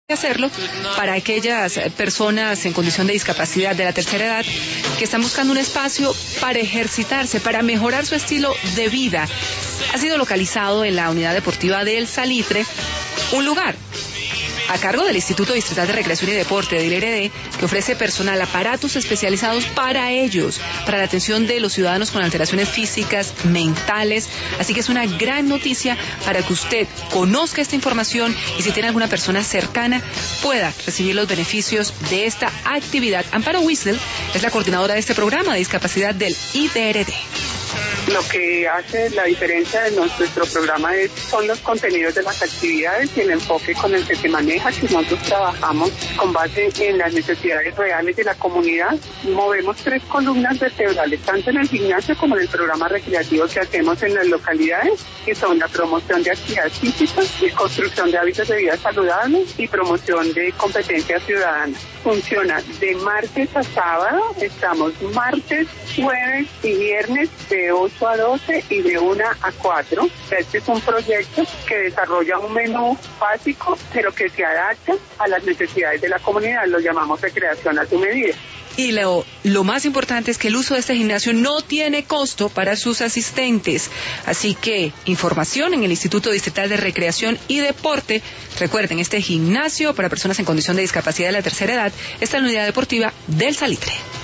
hacerlo para aquellas personas en condición de discapacidad de la tercera edad que están buscando un espacio para ejercitarse, para mejorar su estilo de vida. Ha sido localizado en la unidad deportiva del Salitre, un lugar a cargo del Instituto Distrital de Recreación y Deporte del IRD, que ofrece personal, aparatos especializados para ellos, para la atención de los ciudadanos con alteraciones físicas, mentales. Así que es una gran noticia para que usted conozca esta información y si tiene alguna persona cercana pueda recibir los beneficios de esta actividad. Amparo Wiesel es la coordinadora de este programa de discapacidad del IDRD. Lo que hace la diferencia de nuestro programa son los contenidos de las actividades y el enfoque con el que se maneja, que nosotros trabajamos con base en las necesidades reales de la comunidad. Movemos 3 columnas vertebrales, tanto en el gimnasio como en el programa recreativo que hacemos en las localidades, que son la promoción de actividad física, y construcción de hábitos de vida saludables y promoción de competencias ciudadanas. Funciona de martes a sábado, estamos martes, jueves y viernes de 8 a 12 y de 1 a 4. Este es un proyecto que desarrolla un menú básico, pero que se adapta a las necesidades de la comunidad. Lo llamamos recreación a su medida. Y lo más importante es que el uso de este gimnasio no tiene costo para sus asistentes. Así que información en el Instituto Distrital de Recreación y Deporte. Recuerden, este gimnasio para personas en condición de discapacidad de la tercera edad está en la unidad deportiva del Salitre.